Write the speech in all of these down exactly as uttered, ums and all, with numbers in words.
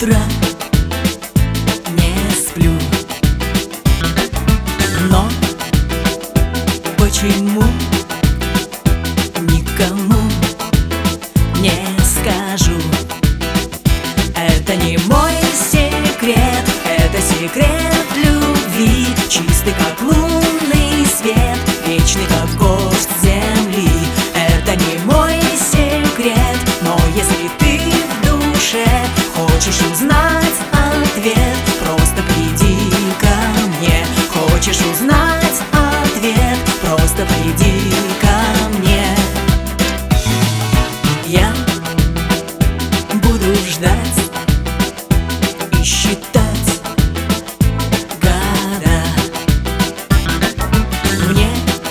утра не сплю, но почему никому не скажу? Это не мой секрет, это секрет любви, чистый как лунный свет, вечный как гость земли. Это не мой секрет, но если ты в душе хочешь узнать ответ, просто приди ко мне. Хочешь узнать ответ, просто приди ко мне. Я буду ждать и считать года. Мне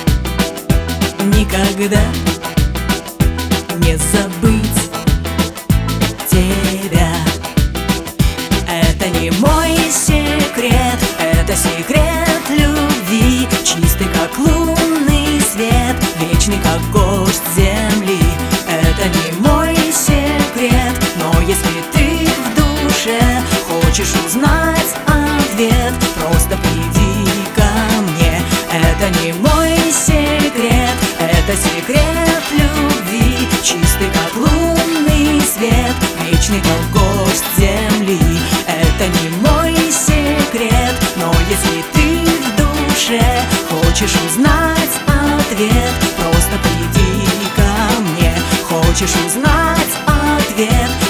никогда не забыть тебя. Это не мой секрет, это секрет любви, чистый как лунный свет, вечный как гость земли. Это не мой секрет, но если ты в душе хочешь узнать ответ, просто приди ко мне. Это не мой секрет, это секрет любви, чистый как лунный свет, вечный как гость земли. Это не мой секрет, но если ты в душе хочешь узнать ответ, просто приди ко мне. Хочешь узнать ответ,